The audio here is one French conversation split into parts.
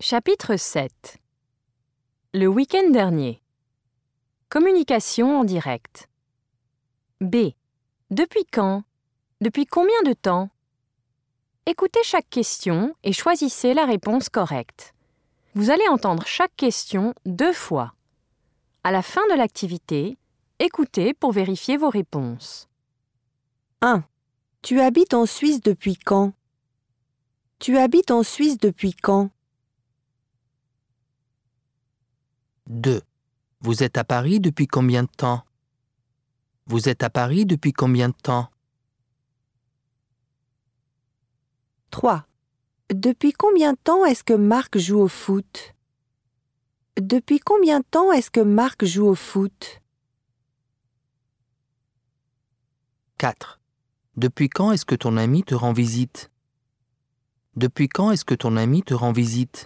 Chapitre 7. Le week-end dernier. Communication en direct. B. Depuis quand? Depuis combien de temps? Écoutez chaque question et choisissez la réponse correcte. Vous allez entendre chaque question 2 fois. À la fin de l'activité, écoutez pour vérifier vos réponses. 1. Tu habites en Suisse depuis quand? Tu habites en Suisse depuis quand? 2. Vous êtes à Paris depuis combien de temps? Vous êtes à Paris depuis combien de temps? 3. Depuis combien de temps est-ce que Marc joue au foot? Depuis combien de temps est-ce que Marc joue au foot? 4. Depuis quand est-ce que ton ami te rend visite? Depuis quand est-ce que ton ami te rend visite?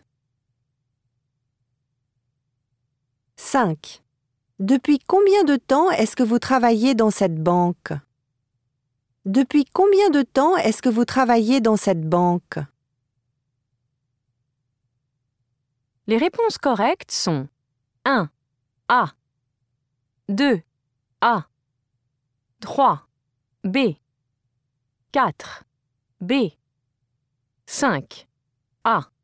5. Depuis combien de temps est-ce que vous travaillez dans cette banque? Depuis combien de temps est-ce que vous travaillez dans cette banque? Les réponses correctes sont 1. A. 2. A. 3. B. 4. B. 5. A.